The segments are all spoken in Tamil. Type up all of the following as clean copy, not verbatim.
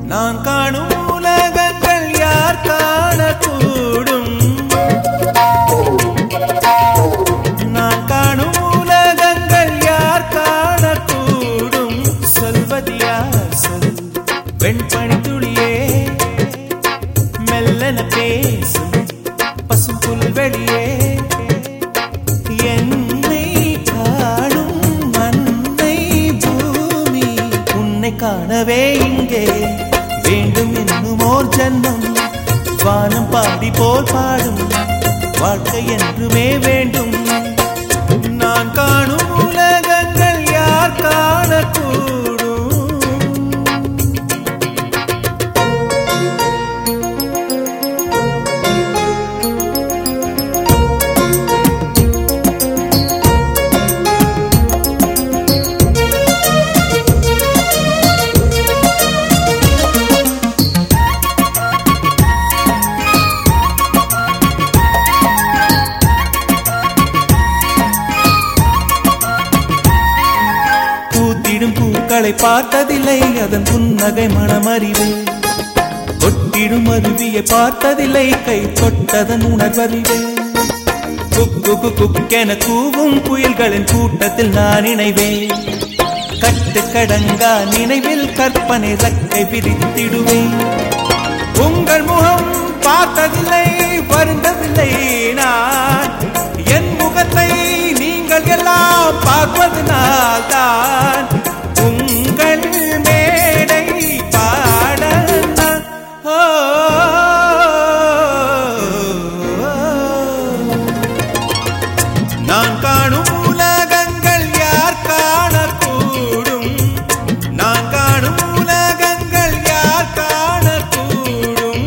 நான் காணும் உலகங்கள் யார் காணக்கூடும்? நான் காணும் உலகங்கள் யார் காணக்கூடும்? சொல்வது யார் சொல் வெண்பனி துளியே, மெல்லன பேசும் பசும் புல்வெளியே, என்னை காணும் மண்ணை பூமி, உன்னை காணவே இங்கே வேண்டும் இன்னுமோர் ஜன்மம். வானம் பாடி போல் பாடும் வாழ்க்கை என்றுமே வேண்டும். நான் காணும் உலகங்கள் யார் காணக்கூடும்? பூக்களை பார்த்ததில்லை, அதன் புன்னகை மனமறிவு. கொட்டிடும் அருவியை பார்த்ததில்லை, கை தொட்டதன் உணர்வறிவு. குக்கு குக்கென கூவும் புயல்களின் கூட்டத்தில் நான் இணைவேன். கட்டுக்கடங்கா நினைவில் கற்பனை ரக்கை விரித்திடுவேன். உங்கள் முகம் பார்த்ததில்லை, வருந்தவில்லை நான். என் முகத்தை நீங்கள் எல்லாம் பார்ப்பதனால் தான் உங்கள் மேடை பாட நான் காணும் உலகங்கள் யார் காணக்கூடும்? நான் காணும் உலகங்கள் யார் காணக்கூடும்?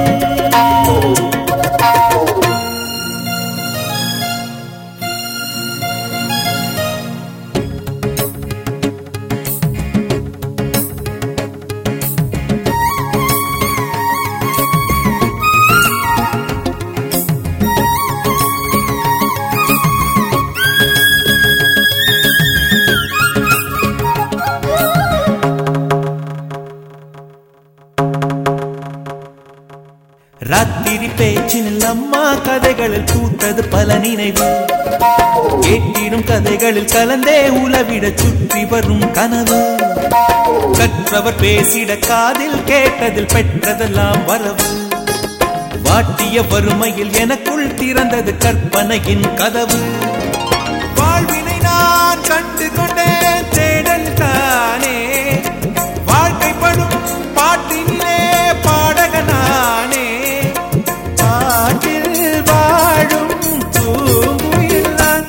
ராத்திரி பேச்சினில் அம்மா கதைகளில் பூத்தது பல நினைவு. கேட்டிடும் கதைகளில் கலந்தே உலவிட சுற்றி வரும் கனவு. கற்றவர் பேசிட காதில் கேட்டதில் பெற்றதெல்லாம் வரவு. வாட்டிய வறுமையில் எனக்குள் திறந்தது கற்பனையின் கதவு. வாழ்வினை நான் கண்டு கொண்டேன் தேடல் தானே, வாழ்க்கைப்படும் பாட்டினிலே பாடகனானே. பாட்டில் வாழும் பூங்குயில் நான்.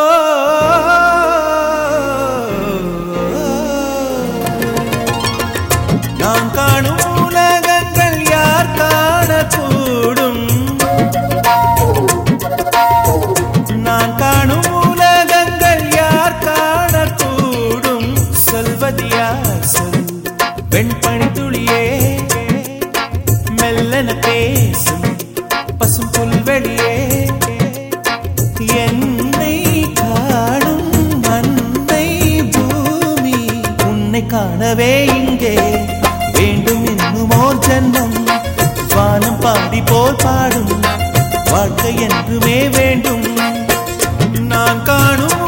நான் காணும் உலகங்கள் யார் காணக்கூடும்? நான் காணும் உலகங்கள் யார் காணக்கூடும்? சொல்வது யார் சொல் வெண்பனி துளியே, மெல்லன பேசும் பசும் புல்வெளியே, என்னை காணும் மண்ணை பூமி, உன்னை காணவே இங்கே வேண்டும் இன்னுமோர் ஜன்மம். வானம் பாடி போல் பாடும் வாழ்க்கை என்றுமே வேண்டும். நான் காணும்